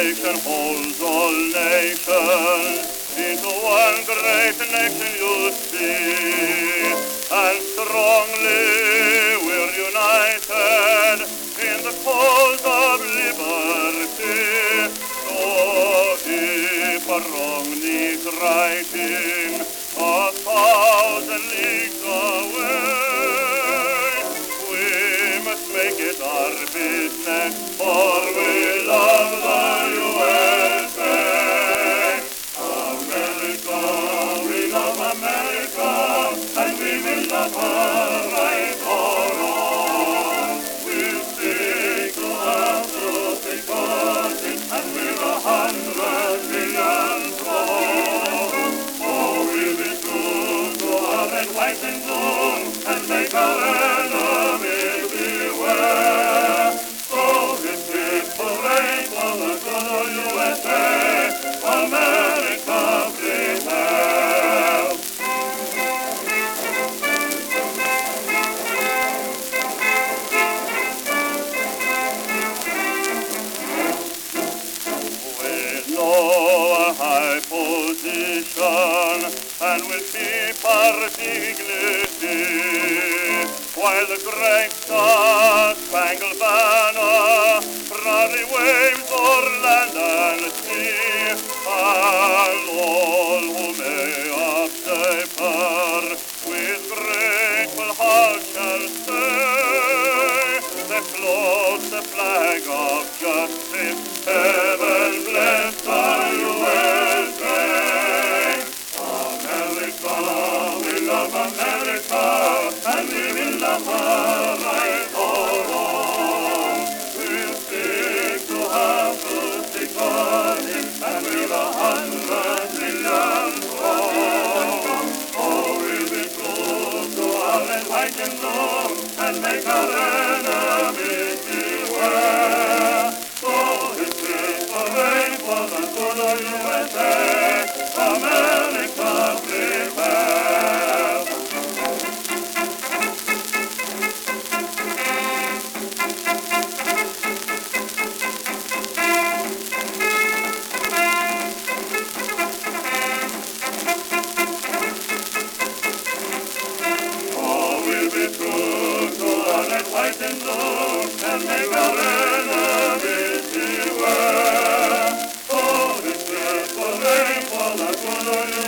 nation holds all nations into one great nation, you see, and strongly we're united in the cause of liberty. So if a wrong needs righting 1,000 leagues away, we must make it our business, for we love the USA. America, we love America, and we will love her right or wrong. We'll stick to our big country, and we're 100 million strong. Oh, we'll be true to our red, white, and blue, and make our enemies beware. So this is parade for the good old USA, America, prepare. We know a high position, and we'll keep our dignity, while the great star-spangled banner proudly waves o'er land and sea. And all who may escape her with grateful hearts shall say, they float the flag of justice, heaven bless the USA. America, we love America, and we will love her right or wrong. We'll stick to her stick body, and we're 100 million strong. Oh, we'll be true to our red, white, and blue, and make our enemies beware. So this is parade for the good old USA, America, prepare. Oh, we'll be true to our red, white, and blue, and make our enemies beware. Oh, this is parade for the good old